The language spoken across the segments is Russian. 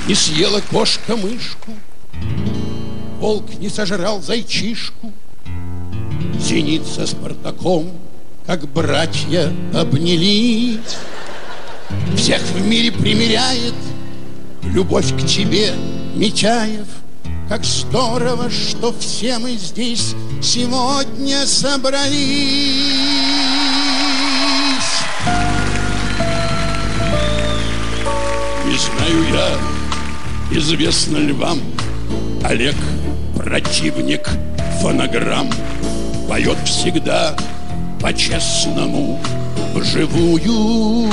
Не съела кошка мышку, волк не сожрал зайчишку. Зенит со Спартаком, как братья, обнялись. Всех в мире примиряет любовь к тебе, Митяев. Как здорово, что все мы здесь сегодня собрались. Не знаю я, известно ли вам, Олег, противник фонограмм, поет всегда по-честному, вживую.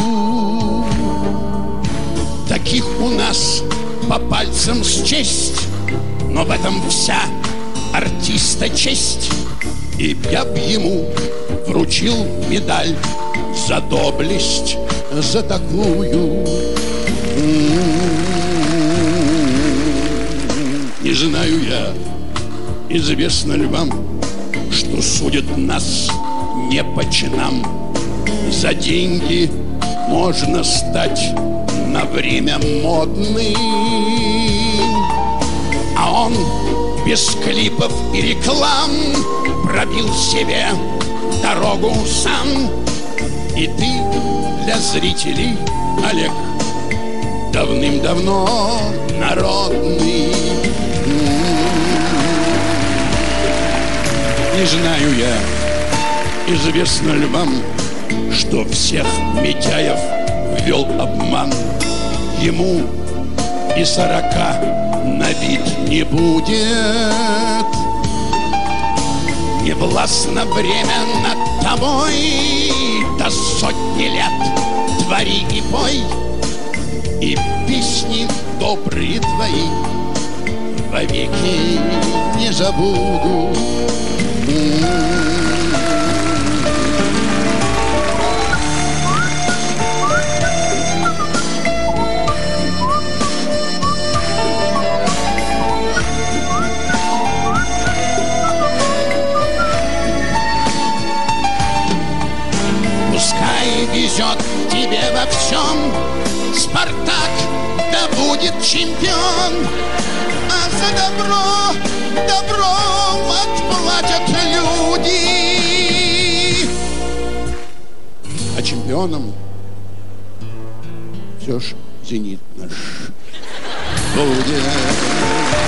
Таких у нас по пальцам счесть, но в этом вся артиста честь. И я б ему вручил медаль за доблесть, за такую. Не знаю я, известно ли вам, что судят нас не по чинам. За деньги можно стать на время модным, а он без клипов и реклам пробил себе дорогу сам. И ты для зрителей, Олег, давным-давно народный. Не знаю я, известно ли вам, что всех Митяев ввел обман. Ему и 40 на вид не будет. Не властно время над тобой, до сотни лет твори и пой, и песни добрые твои вовеки не забуду. Пускай везет тебе во всем Спартак, да будет чемпион, а за добро добром отплатят люди. А чемпионом все ж «Зенит» наш будет.